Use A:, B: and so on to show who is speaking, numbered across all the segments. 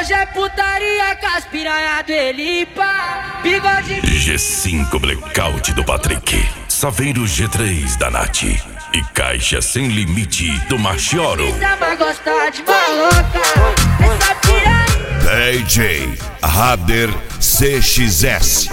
A: Hoje é putaria com as piranha do Elipa. Bigode
B: G5 Blackout do Patrick, Saveiro G3 da Nath e Caixa Sem Limite do Machioro.
A: Essa vai gostar de maloca, essa piranha.
C: DJ Rader CXS.
A: Essa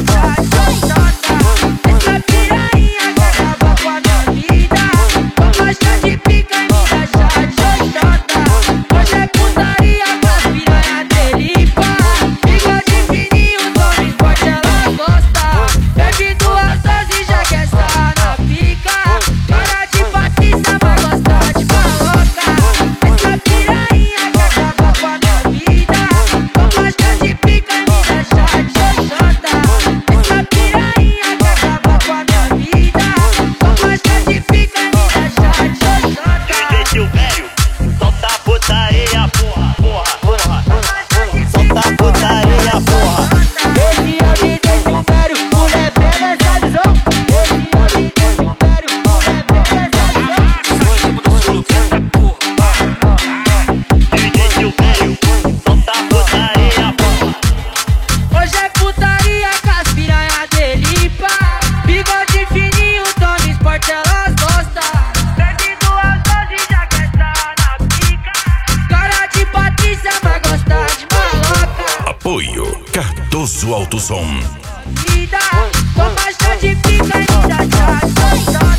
A: piranha que acaba com a minha vida. Eu gosto de pica e me deixar xoxota. Hoje é putaria com as piranha do Elipa. Bigode fininho, tome forte, ela gosta. Bebe 2 doses e já quer sarrar na pica. Cara de Patrícia vai gostar de maloca. Essa piranha que acaba com a minha vida. Eu gosto de pica e me deixar xoxota. Essa piranha que acaba com a minha vida. Eu gosto de pica e me deixar xoxota.
D: DJ Tio Velho, solta a putaria, porra, porra, porra. Solta a putaria, porra.
A: Esse é o DJ Tio Velho, mulher pega essa visão. Esse é o DJ Tio Velho, mulher pega essa visão.
D: DJ Tio Velho, solta a putaria, porra.
A: Hoje é putaria com as piranha do Elipa. Bigode fininho, tome esporte, elas gostam. Bebe 2 doses e já quer sarrar na pica. Cara de Patrícia vai gostar de maloca.
B: Apoio Cardoso Alto Som.
A: Vida, toma chá de pica e me dá chá,